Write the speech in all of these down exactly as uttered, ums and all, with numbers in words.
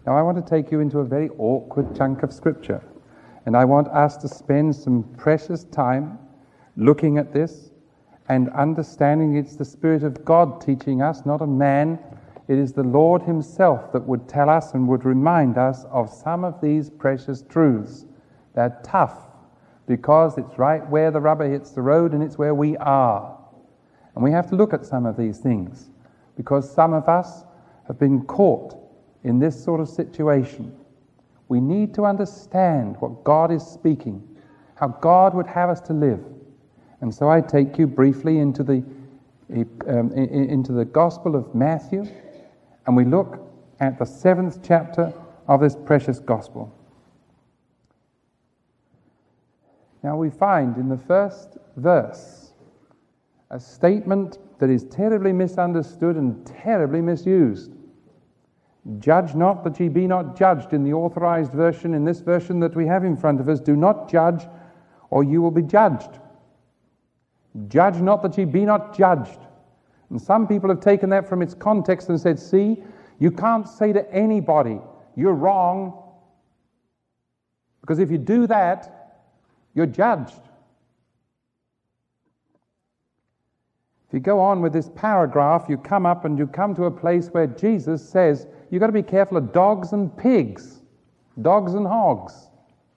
Now I want to take you into a very awkward chunk of Scripture, and I want us to spend some precious time looking at this and understanding it's the Spirit of God teaching us, not a man. It is the Lord himself that would tell us and would remind us of some of these precious truths. They're tough because it's right where the rubber hits the road and it's where we are. And we have to look at some of these things because some of us have been caught in this sort of situation. We need to understand what God is speaking, how God would have us to live. And so I take you briefly into the um, into the Gospel of Matthew, and we look at the seventh chapter of this precious Gospel. Now we find in the first verse a statement that is terribly misunderstood and terribly misused. Judge not that ye be not judged, in the authorized version, in this version that we have in front of us. Do not judge, or you will be judged. Judge not that ye be not judged. And some people have taken that from its context and said, see, you can't say to anybody, you're wrong, because if you do that, you're judged. If you go on with this paragraph, you come up and you come to a place where Jesus says, you've got to be careful of dogs and pigs, dogs and hogs.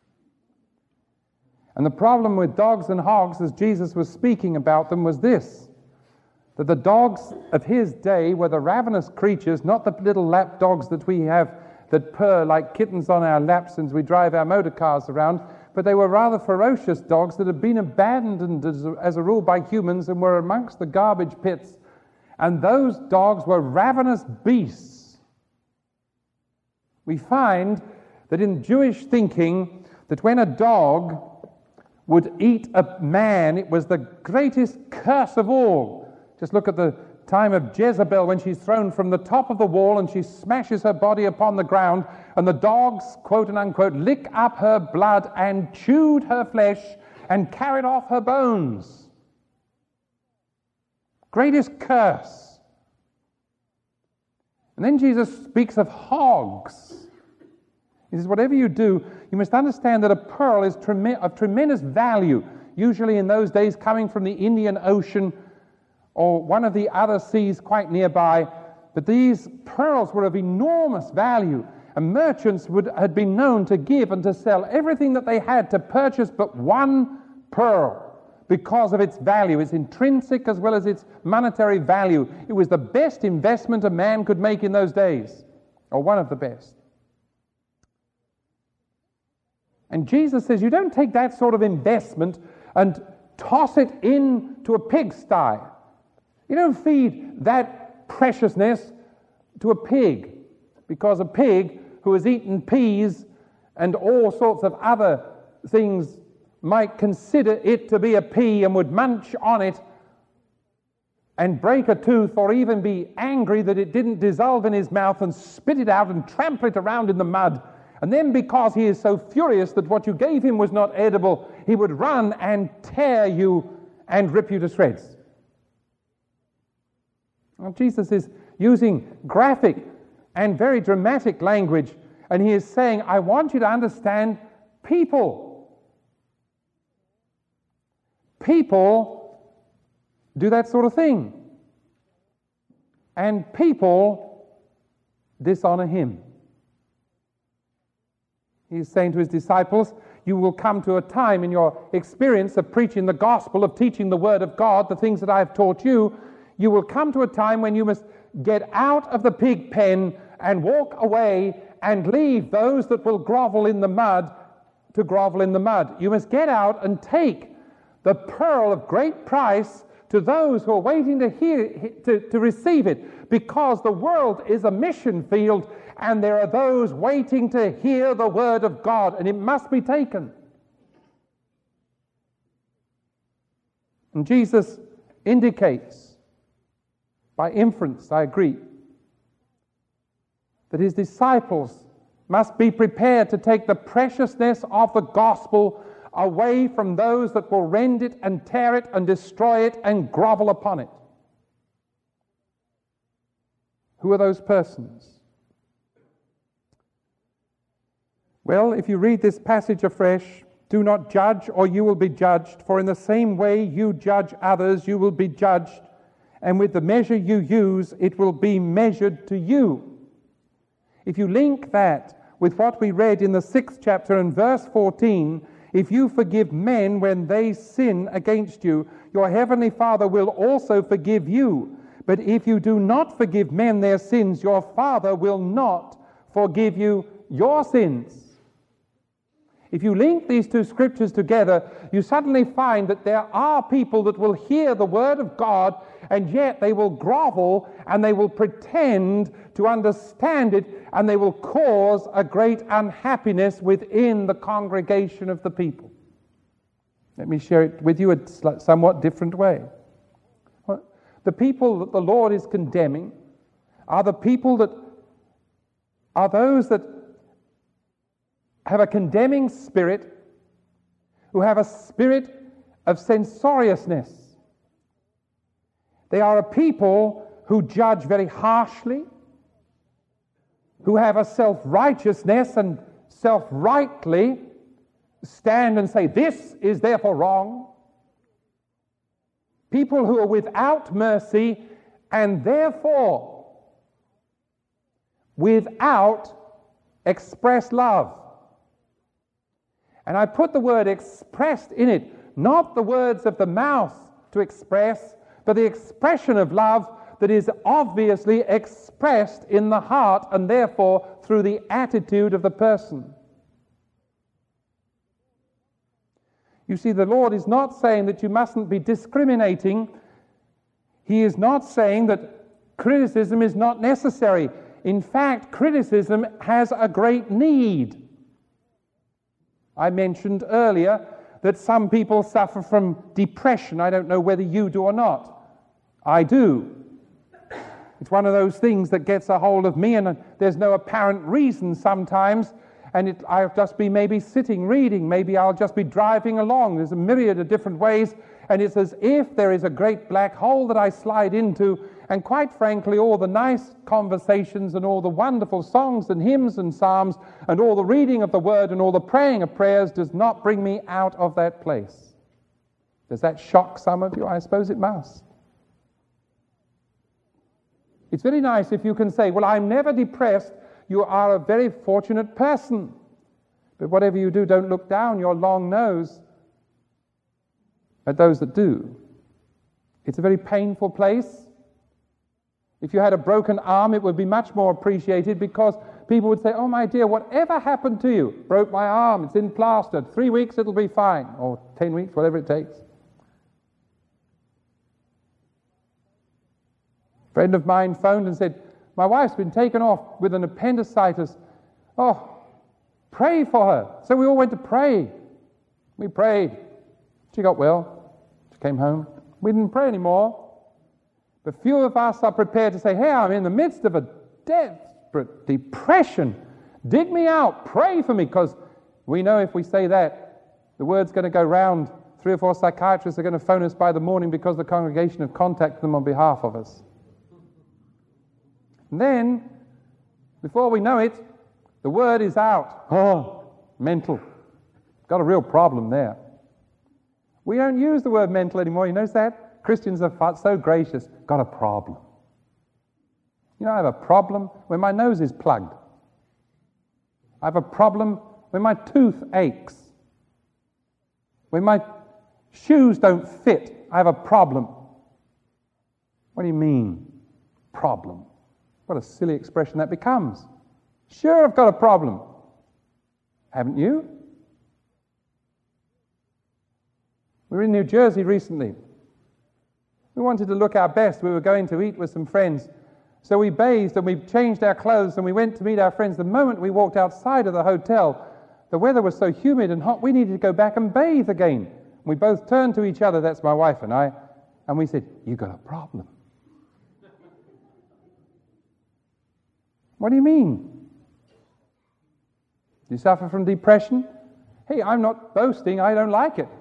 And the problem with dogs and hogs, as Jesus was speaking about them, was this, that the dogs of his day were the ravenous creatures, not the little lap dogs that we have that purr like kittens on our laps as we drive our motor cars around, but they were rather ferocious dogs that had been abandoned as a, as a rule by humans and were amongst the garbage pits. And those dogs were ravenous beasts. We find that in Jewish thinking, that when a dog would eat a man, it was the greatest curse of all. Just look at the time of Jezebel when she's thrown from the top of the wall and she smashes her body upon the ground, and the dogs, quote and unquote, lick up her blood and chewed her flesh and carried off her bones. Greatest curse. And then Jesus speaks of hogs. He says, whatever you do, you must understand that a pearl is trem- of tremendous value, usually in those days coming from the Indian Ocean or one of the other seas quite nearby. But these pearls were of enormous value, and merchants would had been known to give and to sell everything that they had to purchase but one pearl because of its value, its intrinsic as well as its monetary value. It was the best investment a man could make in those days, or one of the best. And Jesus says, you don't take that sort of investment and toss it into a pigsty. You don't feed that preciousness to a pig, because a pig who has eaten peas and all sorts of other things might consider it to be a pea and would munch on it and break a tooth, or even be angry that it didn't dissolve in his mouth and spit it out and trample it around in the mud. And then, because he is so furious that what you gave him was not edible, he would run and tear you and rip you to shreds. Well, Jesus is using graphic and very dramatic language, and he is saying, I want you to understand people. People do that sort of thing. And people dishonor him. He's saying to his disciples, you will come to a time in your experience of preaching the gospel, of teaching the word of God, the things that I have taught you, you will come to a time when you must get out of the pig pen and walk away and leave those that will grovel in the mud to grovel in the mud. You must get out and take the pearl of great price to those who are waiting to hear, to, to receive it, because the world is a mission field and there are those waiting to hear the word of God, and it must be taken. And Jesus indicates, by inference, I agree, that his disciples must be prepared to take the preciousness of the gospel away from those that will rend it and tear it and destroy it and grovel upon it. Who are those persons? Well, if you read this passage afresh, do not judge or you will be judged, for in the same way you judge others, you will be judged, and with the measure you use, it will be measured to you. If you link that with what we read in the sixth chapter and verse fourteen, if you forgive men when they sin against you, your heavenly Father will also forgive you. But if you do not forgive men their sins, your Father will not forgive you your sins. If you link these two scriptures together, you suddenly find that there are people that will hear the word of God, and yet they will grovel and they will pretend to understand it, and they will cause a great unhappiness within the congregation of the people. Let me share it with you a somewhat different way. The people that the Lord is condemning are the people that are those that have a condemning spirit, who have a spirit of censoriousness. They are a people who judge very harshly, who have a self-righteousness and self-rightly stand and say, this is therefore wrong. People who are without mercy and therefore without express love. And I put the word expressed in it, not the words of the mouth to express, but the expression of love that is obviously expressed in the heart and therefore through the attitude of the person. You see, the Lord is not saying that you mustn't be discriminating. He is not saying that criticism is not necessary. In fact, criticism has a great need. I mentioned earlier that some people suffer from depression. I don't know whether you do or not. I do. It's one of those things that gets a hold of me, and there's no apparent reason sometimes. And it, I'll just be maybe sitting reading, maybe I'll just be driving along. There's a myriad of different ways, and it's as if there is a great black hole that I slide into, and quite frankly, all the nice conversations and all the wonderful songs and hymns and psalms and all the reading of the word and all the praying of prayers does not bring me out of that place. Does that shock some of you? I suppose it must. It's very nice if you can say, well, I'm never depressed. You are a very fortunate person. But whatever you do, don't look down your long nose at those that do. It's a very painful place. If you had a broken arm, it would be much more appreciated, because people would say, oh my dear, whatever happened to you? Broke my arm, it's in plaster. Three weeks, it'll be fine. Or ten weeks, whatever it takes. A friend of mine phoned and said, my wife's been taken off with an appendicitis. Oh, pray for her. So we all went to pray. We prayed. She got well. She came home. We didn't pray anymore. But few of us are prepared to say, hey, I'm in the midst of a desperate depression. Dig me out. Pray for me. Because we know if we say that, the word's going to go round. Three or four psychiatrists are going to phone us by the morning because the congregation have contacted them on behalf of us. And then, before we know it, the word is out. Oh, mental. Got a real problem there. We don't use the word mental anymore. You notice that? Christians are so gracious. Got a problem. You know, I have a problem when my nose is plugged. I have a problem when my tooth aches. When my shoes don't fit, I have a problem. What do you mean, problem? What a silly expression that becomes. Sure, I've got a problem. Haven't you? We were in New Jersey recently. We wanted to look our best. We were going to eat with some friends. So we bathed and we changed our clothes and we went to meet our friends. The moment we walked outside of the hotel, the weather was so humid and hot, we needed to go back and bathe again. We both turned to each other, that's my wife and I, and we said, you got a problem. What do you mean? Do you suffer from depression? Hey, I'm not boasting, I don't like it.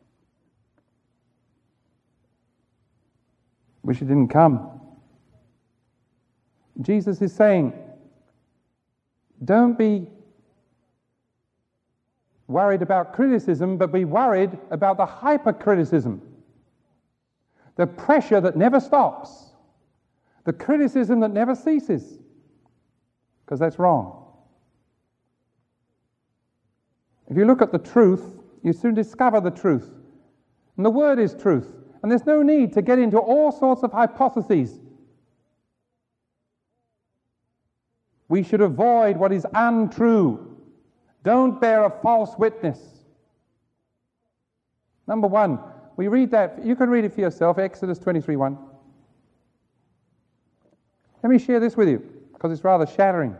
Wish it didn't come. Jesus is saying, don't be worried about criticism, but be worried about the hypercriticism, the pressure that never stops, the criticism that never ceases, because that's wrong. If you look at the truth, you soon discover the truth. And the Word is truth. And there's no need to get into all sorts of hypotheses. We should avoid what is untrue. Don't bear a false witness. Number one, we read that. You can read it for yourself, Exodus twenty-three one. Let me share this with you, because it's rather shattering.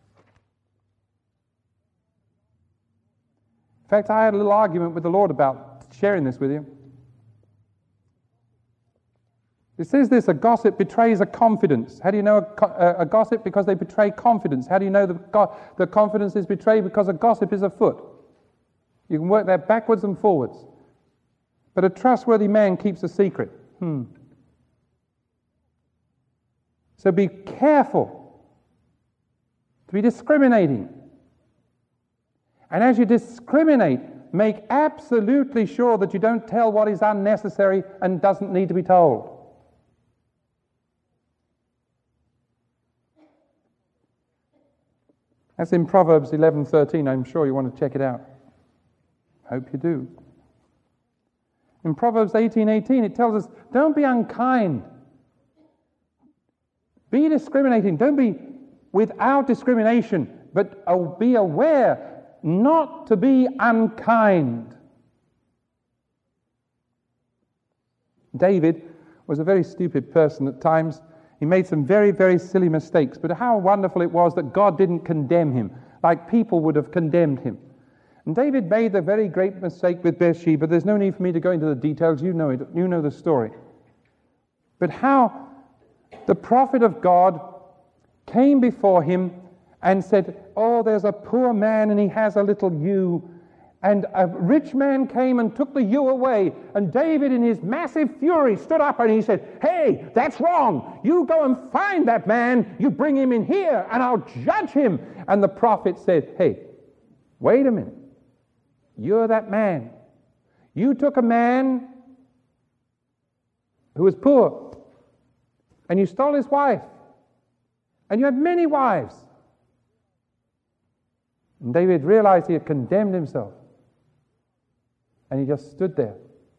In fact, I had a little argument with the Lord about sharing this with you. It says this: a gossip betrays a confidence. How do you know a, a, a gossip? Because they betray confidence. How do you know the, go, the confidence is betrayed? Because a gossip is afoot. You can work that backwards and forwards. But a trustworthy man keeps a secret. Hmm. So be careful to be discriminating. And as you discriminate, make absolutely sure that you don't tell what is unnecessary and doesn't need to be told. That's in Proverbs eleven thirteen. I'm sure you want to check it out. Hope you do. In Proverbs eighteen eighteen, it tells us, don't be unkind. Be discriminating. Don't be without discrimination, but be aware not to be unkind. David was a very stupid person at times. He made some very, very silly mistakes, but how wonderful it was that God didn't condemn him like people would have condemned him. And David made the very great mistake with Bathsheba. There's no need for me to go into the details. You know it. You know the story. But how the prophet of God came before him and said, oh, there's a poor man and he has a little ewe. And a rich man came and took the ewe away. And David, in his massive fury, stood up and he said, hey, that's wrong. You go and find that man. You bring him in here and I'll judge him. And the prophet said, hey, wait a minute. You're that man. You took a man who was poor and you stole his wife. And you had many wives. And David realized he had condemned himself. And he just stood there.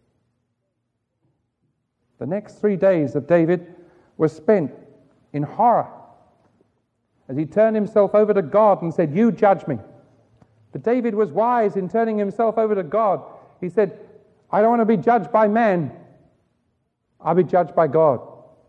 The next three days of David were spent in horror as he turned himself over to God and said, you judge me. But David was wise in turning himself over to God. He said, I don't want to be judged by man. I'll be judged by God.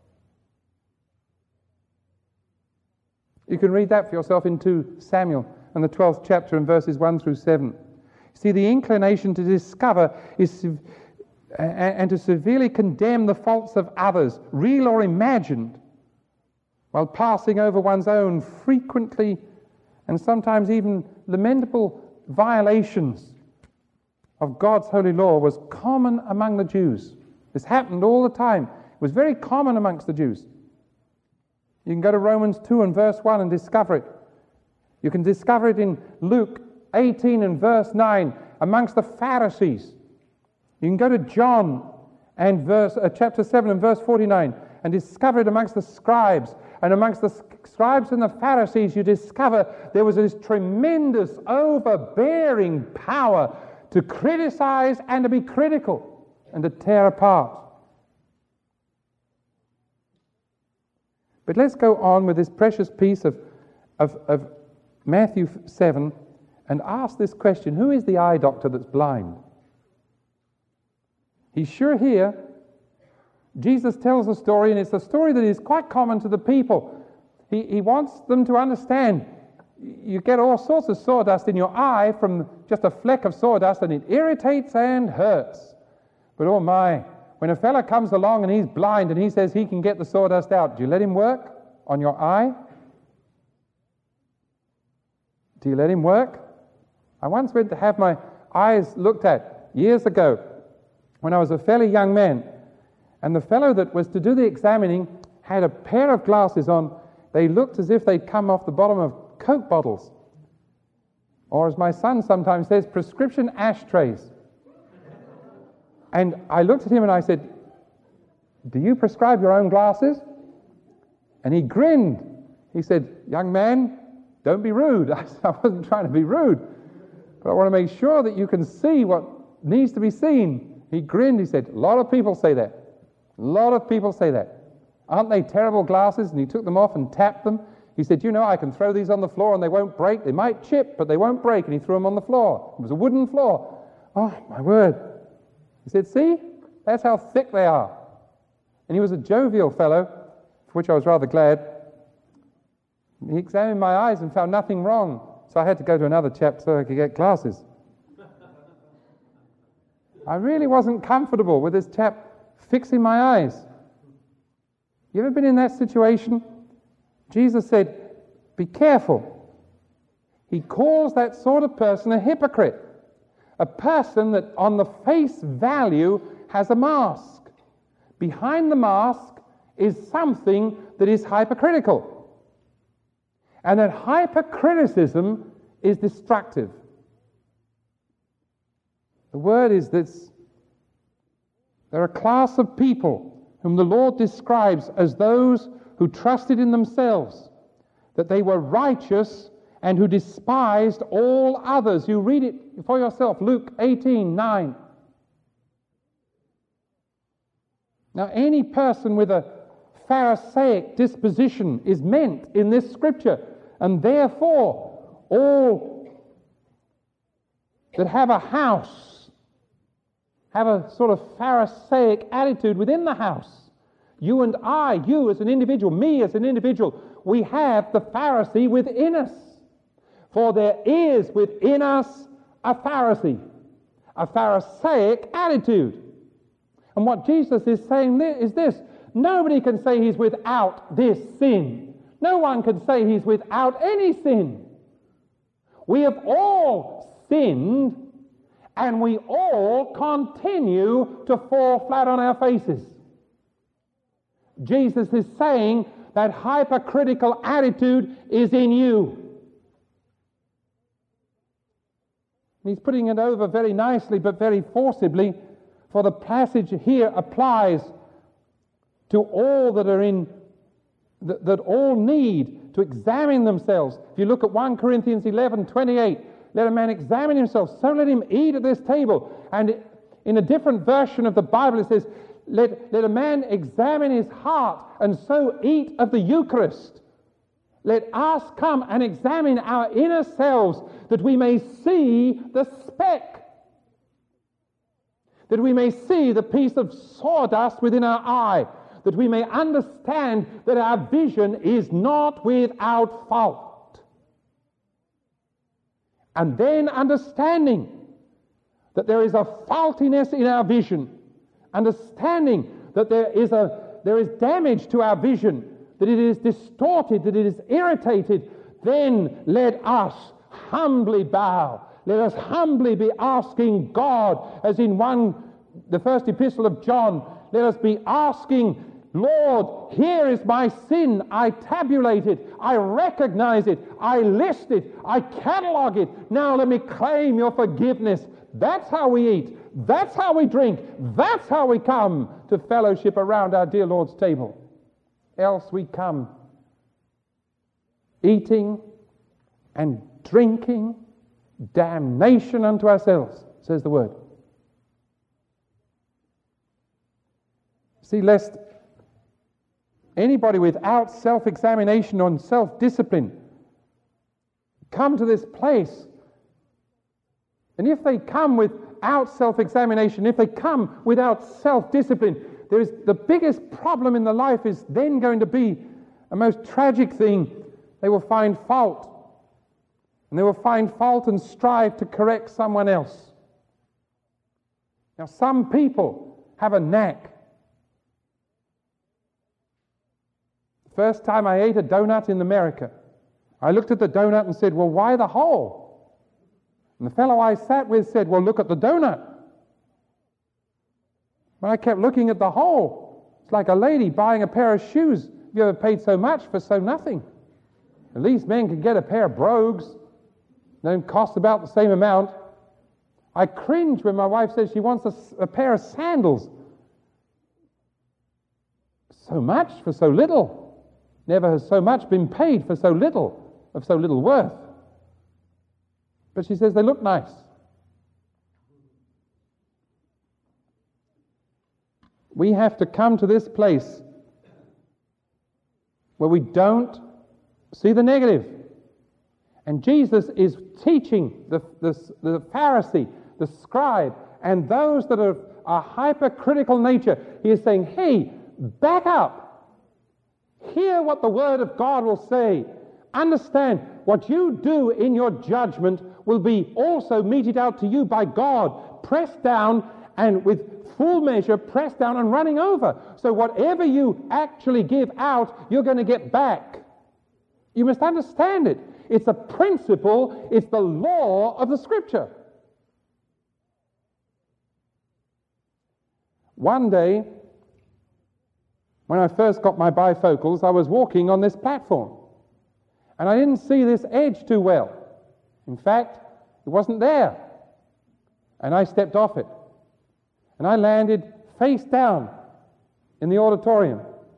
You can read that for yourself in Second Samuel and the twelfth chapter and verses one through seven. See, the inclination to discover is and to severely condemn the faults of others, real or imagined, while passing over one's own frequently and sometimes even lamentable violations of God's holy law, was common among the Jews. This happened all the time. It was very common amongst the Jews. You can go to Romans two and verse one and discover it. You can discover it in Luke eighteen and verse nine amongst the Pharisees. You can go to John and verse uh, chapter seven and verse forty-nine and discover it amongst the scribes. And amongst the scribes and the Pharisees, you discover there was this tremendous overbearing power to criticize and to be critical and to tear apart. But let's go on with this precious piece of, of, of Matthew seven and ask this question: who is the eye doctor that's blind? He's sure here. Jesus tells a story, and it's a story that is quite common to the people. He, he wants them to understand. You get all sorts of sawdust in your eye from just a fleck of sawdust, and it irritates and hurts. But oh my, when a fella comes along and he's blind and he says he can get the sawdust out, do you let him work on your eye? Do you let him work? I once went to have my eyes looked at years ago when I was a fairly young man. And the fellow that was to do the examining had a pair of glasses on. They looked as if they'd come off the bottom of Coke bottles. Or as my son sometimes says, prescription ashtrays. And I looked at him and I said, do you prescribe your own glasses? And he grinned. He said, young man, don't be rude. I said, I wasn't trying to be rude, but I want to make sure that you can see what needs to be seen. He grinned. He said, a lot of people say that. A lot of people say that. Aren't they terrible glasses? And he took them off and tapped them. He said, you know, I can throw these on the floor and they won't break. They might chip, but they won't break. And he threw them on the floor. It was a wooden floor. Oh, my word. He said, see, that's how thick they are. And he was a jovial fellow, for which I was rather glad. He examined my eyes and found nothing wrong. So I had to go to another chap so I could get glasses. I really wasn't comfortable with this chap fixing my eyes. You ever been in that situation? Jesus said, be careful. He calls that sort of person a hypocrite, a person that on the face value has a mask. Behind the mask is something that is hypocritical. And that hypercriticism is destructive. The word is this. There are a class of people whom the Lord describes as those who trusted in themselves, that they were righteous, and who despised all others. You read it for yourself, Luke eighteen nine. Now, any person with a Pharisaic disposition is meant in this scripture, and therefore all that have a house have a sort of Pharisaic attitude within the house. You and I, you as an individual, me as an individual, we have the Pharisee within us. For there is within us a Pharisee, a Pharisaic attitude. And what Jesus is saying is this: nobody can say he's without this sin. No one can say he's without any sin. We have all sinned, and we all continue to fall flat on our faces. Jesus is saying that hypercritical attitude is in you. He's putting it over very nicely but very forcibly, for the passage here applies to all that are in, that, that all need to examine themselves. If you look at First Corinthians eleven twenty-eight, let a man examine himself, so let him eat at this table. And in a different version of the Bible it says, let, let a man examine his heart and so eat of the Eucharist. Let us come and examine our inner selves, that we may see the speck, that we may see the piece of sawdust within our eye, that we may understand that our vision is not without fault. And then understanding that there is a faultiness in our vision, understanding that there is a there is damage to our vision, that it is distorted, that it is irritated, then let us humbly bow. Let us humbly be asking God, as in one, the first epistle of John, let us be asking, Lord, here is my sin. I tabulate it. I recognize it. I list it. I catalog it. Now let me claim your forgiveness. That's how we eat. That's how we drink. That's how we come to fellowship around our dear Lord's table. Else we come eating and drinking damnation unto ourselves, says the word. See, lest anybody without self-examination or self-discipline come to this place. And if they come without self-examination, if they come without self-discipline, there is the biggest problem in the life is then going to be a most tragic thing. They will find fault. And they will find fault and strive to correct someone else. Now, some people have a knack. The first time I ate a donut in America, I looked at the donut and said, well, why the hole? And the fellow I sat with said, well, look at the donut. But I kept looking at the hole. It's like a lady buying a pair of shoes. Have you ever paid so much for so nothing? At least men can get a pair of brogues. Don't cost about the same amount. I cringe when my wife says she wants a, a pair of sandals. So much for so little. Never has so much been paid for so little, of so little worth. But she says they look nice. We have to come to this place where we don't see the negative. And Jesus is teaching the, the, the Pharisee, the scribe, and those that are a hypercritical nature. He is saying, hey, back up. Hear what the Word of God will say. Understand what you do in your judgment will be also meted out to you by God, pressed down and with full measure, pressed down and running over. So whatever you actually give out, you're going to get back. You must understand it. It's a principle. It's the law of the Scripture. One day, when I first got my bifocals, I was walking on this platform. And I didn't see this edge too well. In fact, it wasn't there. And I stepped off it. And I landed face down in the auditorium.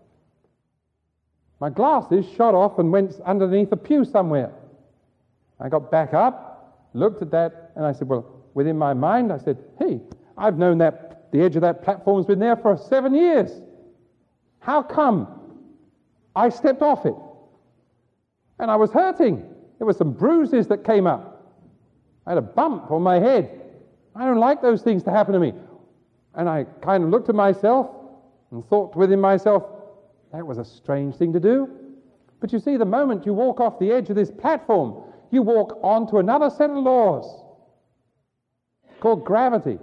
My glasses shot off and went underneath a pew somewhere. I got back up, looked at that, and I said, well, within my mind, I said, hey, I've known that the edge of that platform's been there for seven years. How come I stepped off it? And I was hurting. There were some bruises that came up. I had a bump on my head. I don't like those things to happen to me. And I kind of looked at myself and thought within myself, that was a strange thing to do. But you see, the moment you walk off the edge of this platform, you walk onto another set of laws called gravity.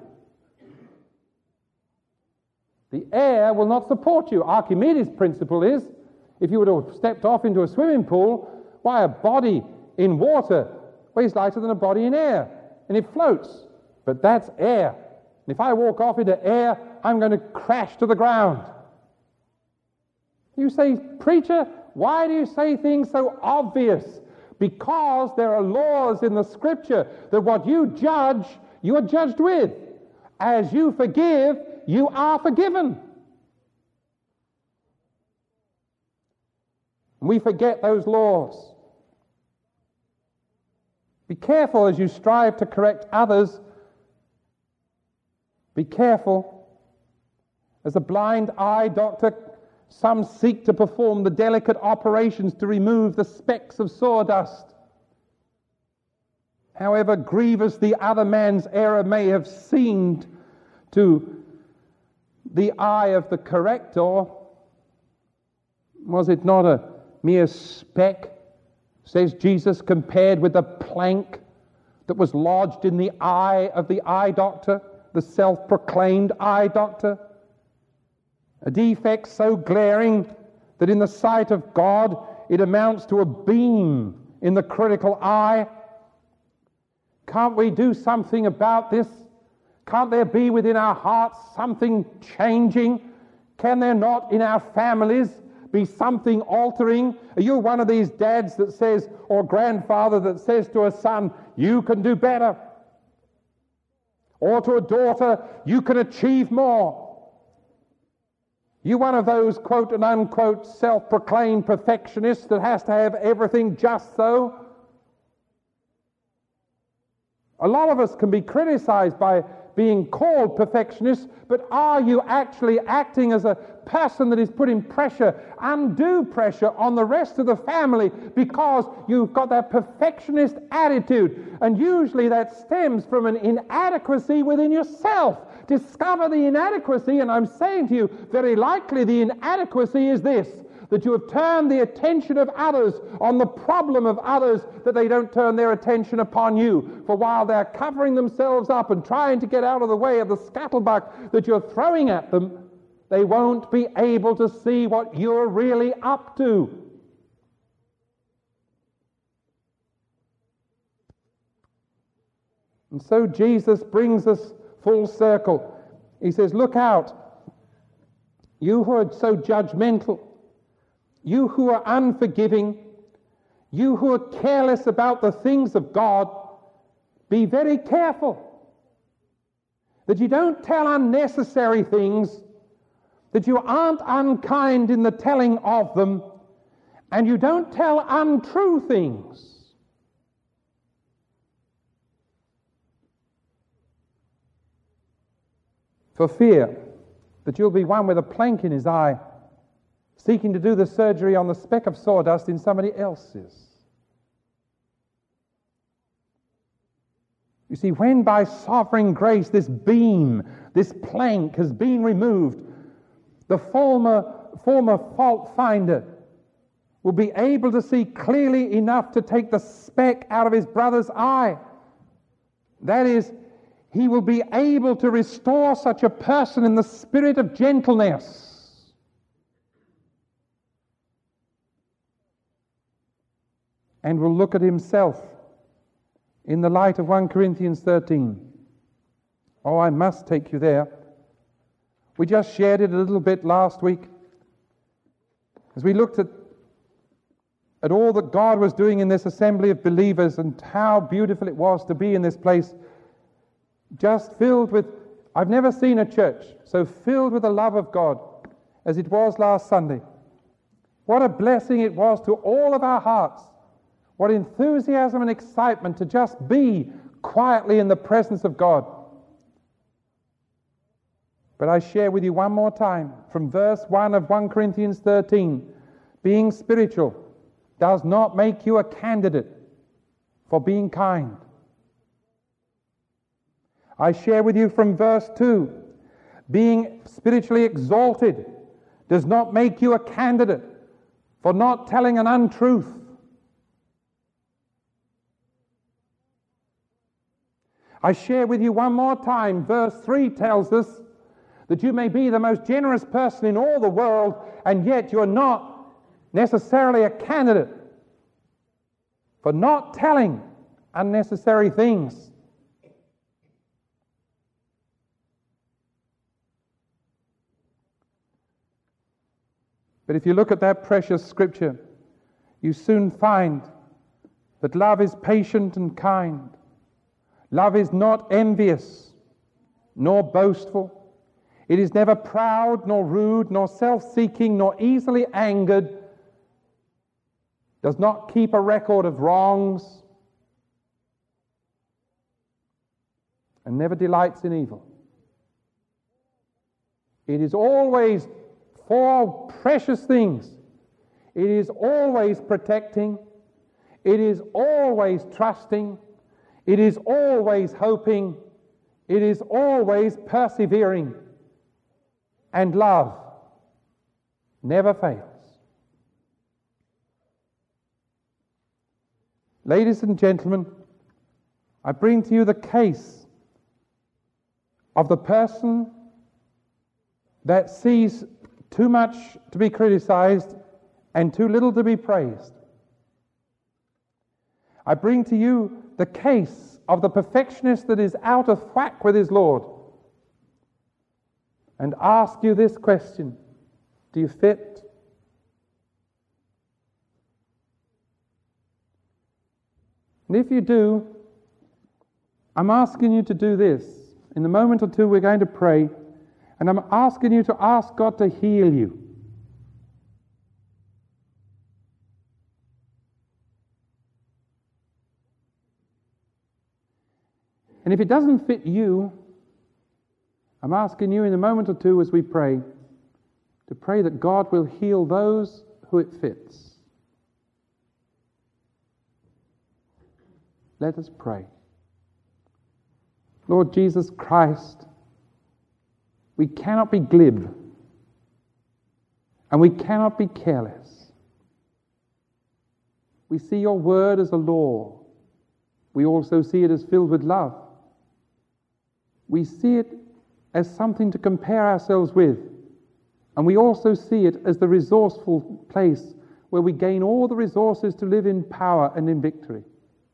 The air will not support you. Archimedes' principle is, if you were to have stepped off into a swimming pool, why, a body in water weighs lighter than a body in air, and it floats. But that's air. And if I walk off into air, I'm going to crash to the ground. You say, preacher, why do you say things so obvious? Because there are laws in the Scripture that what you judge, you are judged with. As you forgive, you are forgiven. We forget those laws. Be careful as you strive to correct others. Be careful. As a blind eye doctor, some seek to perform the delicate operations to remove the specks of sawdust. However grievous the other man's error may have seemed to the eye of the corrector, was it not a mere speck, says Jesus, compared with the plank that was lodged in the eye of the eye doctor, the self-proclaimed eye doctor? A defect so glaring that in the sight of God it amounts to a beam in the critical eye. Can't we do something about this? Can't there be within our hearts something changing? Can there not in our families be something altering? Are you one of these dads that says, or grandfather that says to a son, you can do better? Or to a daughter, you can achieve more? You one of those quote and unquote self-proclaimed perfectionists that has to have everything just so? A lot of us can be criticized by being called perfectionists, but are you actually acting as a person that is putting pressure, undue pressure, on the rest of the family because you've got that perfectionist attitude? And usually that stems from an inadequacy within yourself. Discover the inadequacy, and I'm saying to you, very likely the inadequacy is this, that you have turned the attention of others on the problem of others, that they don't turn their attention upon you. For while they're covering themselves up and trying to get out of the way of the scuttlebutt that you're throwing at them, they won't be able to see what you're really up to. And so Jesus brings us full circle. He says, look out, you who are so judgmental, you who are unforgiving, you who are careless about the things of God, be very careful that you don't tell unnecessary things, that you aren't unkind in the telling of them, and you don't tell untrue things. For fear that you'll be one with a plank in his eye, seeking to do the surgery on the speck of sawdust in somebody else's. You see, when by sovereign grace this beam, this plank has been removed, the former, former fault finder will be able to see clearly enough to take the speck out of his brother's eye. That is, he will be able to restore such a person in the spirit of gentleness. And will look at himself in the light of First Corinthians thirteen. Oh, I must take you there. We just shared it a little bit last week as we looked at, at all that God was doing in this assembly of believers and how beautiful it was to be in this place, just filled with, I've never seen a church so filled with the love of God as it was last Sunday. What a blessing it was to all of our hearts. What enthusiasm and excitement to just be quietly in the presence of God. But I share with you one more time from verse one of First Corinthians thirteen. Being spiritual does not make you a candidate for being kind. I share with you from verse two. Being spiritually exalted does not make you a candidate for not telling an untruth. I share with you one more time, verse three tells us that you may be the most generous person in all the world, and yet you're not necessarily a candidate for not telling unnecessary things. But if you look at that precious scripture, you soon find that love is patient and kind. Love is not envious, nor boastful. It is never proud, nor rude, nor self-seeking, nor easily angered. Does not keep a record of wrongs, and never delights in evil. It is always for precious things. It is always protecting. It is always trusting. It is always hoping. It is always persevering. And love never fails. Ladies and gentlemen, I bring to you the case of the person that sees too much to be criticized and too little to be praised. I bring to you the case of the perfectionist that is out of whack with his Lord, and ask you this question: do you fit? And if you do, I'm asking you to do this. In a moment or two we're going to pray, and I'm asking you to ask God to heal you. And if it doesn't fit you, I'm asking you in a moment or two as we pray, to pray that God will heal those who it fits. Let us pray. Lord Jesus Christ, we cannot be glib, and we cannot be careless. We see your word as a law. We also see it as filled with love. We see it as something to compare ourselves with. And we also see it as the resourceful place where we gain all the resources to live in power and in victory.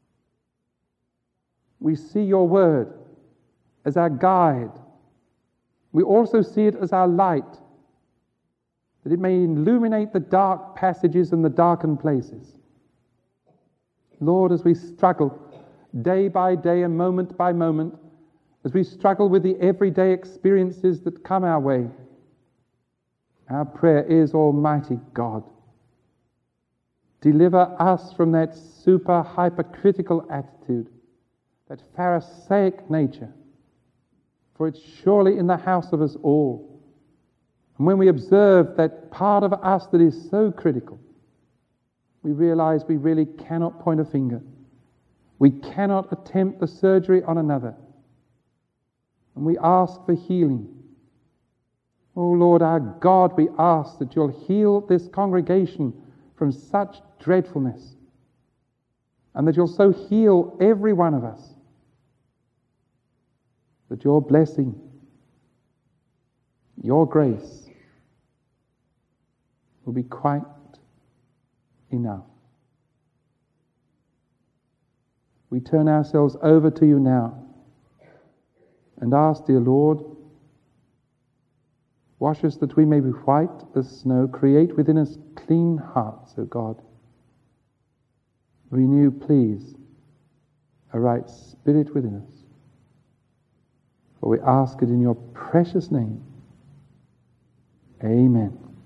We see your word as our guide. We also see it as our light, that it may illuminate the dark passages and the darkened places. Lord, as we struggle day by day and moment by moment, as we struggle with the everyday experiences that come our way. Our prayer is, Almighty God, deliver us from that super hypercritical attitude, that Pharisaic nature, for it's surely in the house of us all. And when we observe that part of us that is so critical, we realize we really cannot point a finger. We cannot attempt the surgery on another. And we ask for healing. Oh Lord our God, we ask that you'll heal this congregation from such dreadfulness, and that you'll so heal every one of us, that your blessing, your grace will be quite enough. We turn ourselves over to you now and ask, dear Lord, wash us that we may be white as snow. Create within us clean hearts, O God. Renew, please, a right spirit within us. For we ask it in your precious name. Amen.